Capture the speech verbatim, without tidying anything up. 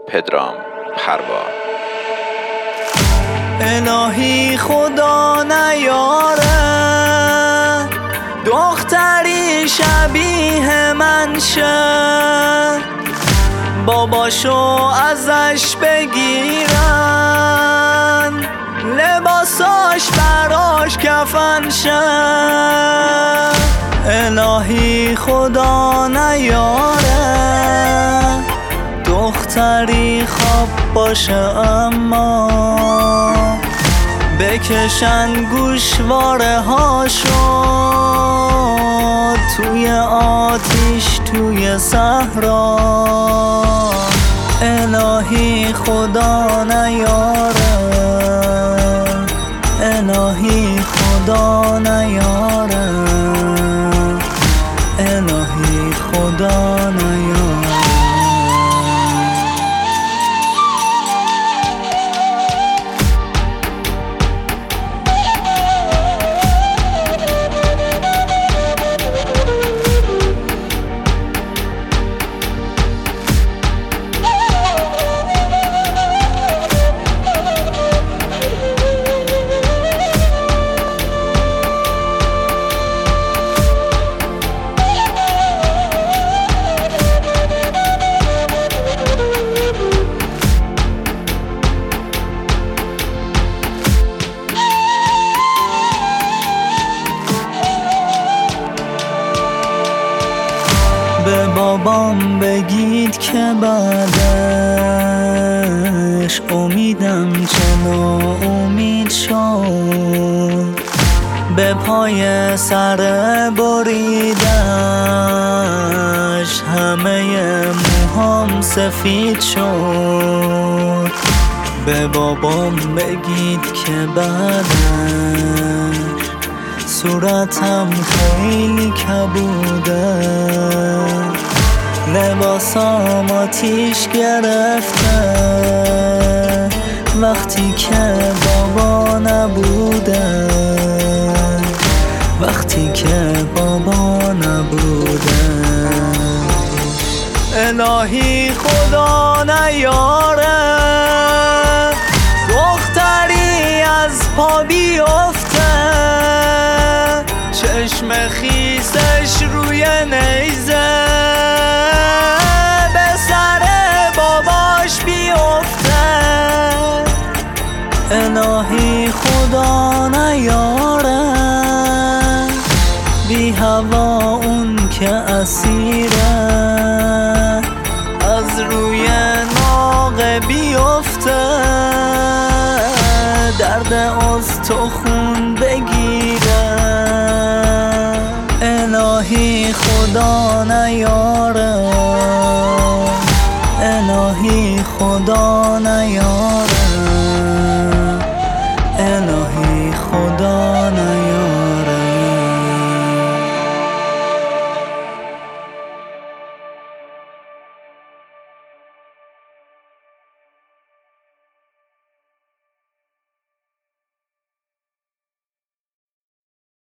پدرام پروار. الهی خدا نیاره دختری شبیه من شه، باباشو ازش بگیرن لباساش براش کفن شه. الهی خدا نیاره دختری خواب باشه اما بکشن گوشواره هاشو توی آتیش توی صحرا. الهی خدا نیاره الهی خدا نیاره الهی خدا نیاره. به بابام بگید که بعدش امیدم چه ناامید شد، به پای سر بریدش همه موهام سفید شد. به بابام بگید که بعدش صورتم خیلی کبوده، لباسام آتیش گرفته وقتی که بابا نبوده وقتی که بابا نبوده. الهی خدا نیاره دختری از پا بیفته، چشم خیسش روی نیزه به سر باباش بیفته. الهی خدا نیاره بی هوا اون که اسیره از روی ناقه بیفته، درد استخون بگیره. الهی خدا نیاره الهی خدا نیاره